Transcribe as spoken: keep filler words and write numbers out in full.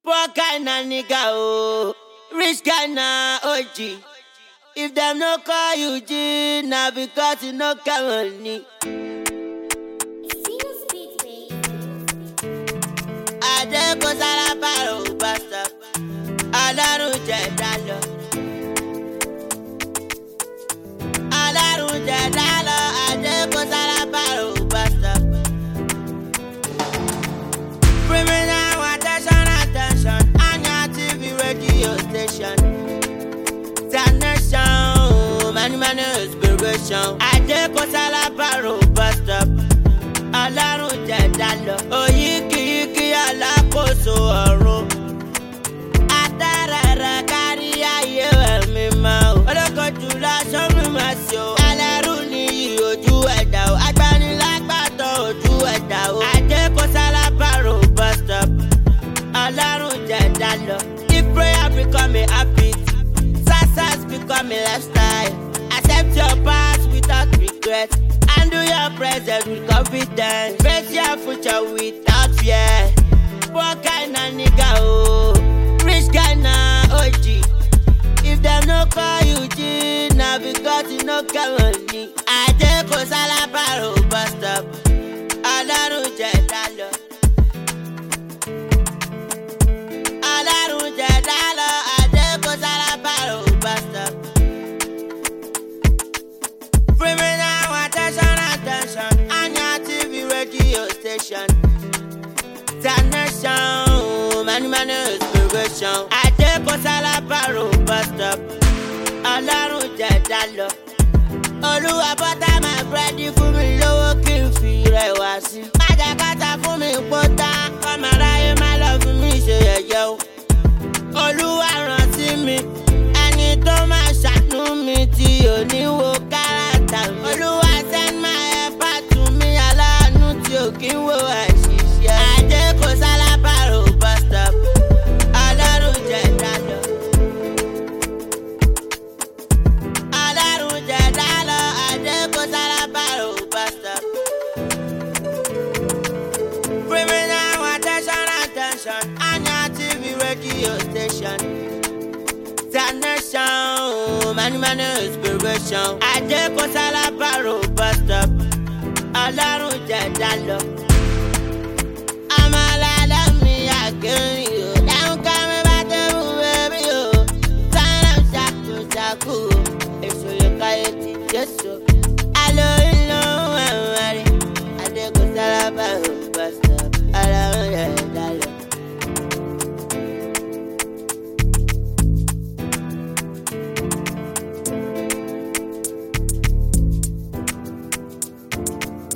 Poor guy na nigga oh, rich guy na O G. If them no call you G, na because you no get money. Ade ko sara paro basta, Ọlọ́run jẹ́ dá lọ. Ọlọ́run jẹ́ dá lọ, ade ko sara paro basta. Criminal attention, attention, on your T V radio station. Nation, many many inspiration. Ade ko sara paro basta, Ọlọ́run jẹ́ dá lọ. Oyíkíyíkí alákòóso ọ̀run. Atarara kárí ayé ẹ̀mí máa o. Olóko jùlọ sọ́mi máa ṣe o. Ẹlẹ́rú ni ojú ẹ̀dá o. Agbanilágbàtọ̀ ojú ẹ̀dá o. Ade ko sara paro basta, Ọlọ́run jẹ́ dá lọ. If prayer become a habit, success become a lifestyle. Accept your past without regret. Handle your present with confidence. Face your future without fear. Poor guy na nigga oh, rich guy na O G. If them no call you G, na because you no get money. Ade ko sara paro basta, Ọlọ́run jẹ́ dá lọ. Ọlọ́run jẹ́ dá lọ, ade ko sara paro basta. Criminal attention, attention, on your T V radio station. Nation, many many inspiration. Ade ko sara paro basta, Ọlọ́run jẹ́ dá lọ. Olúwa bọ́tà máa búrẹ́dì fún mi lówó kí n fi rẹ̀ wá sí. Má jẹ́ kátà fún mi pọ́tà, kọ́mọ aráyé má lọ fún mi ṣe yẹ̀yẹ́ o. Olúwa rántí mi, ẹni tó máa ṣàánú mi tí ò ní wo káràtà mi. Olúwa send my helper to me, aláàánú tí ò kí ń wo àṣìṣe. Ade ko sara paro basta, Ọlọ́run jẹ́ dá lọ. Ọlọ́run jẹ́ dá lọ, ade ko sara paro basta. Criminal attention, attention, on your T V radio station. Nation, many many inspiration. Ade ko sara paro basta, Ọlọ́run jẹ́ dá lọ.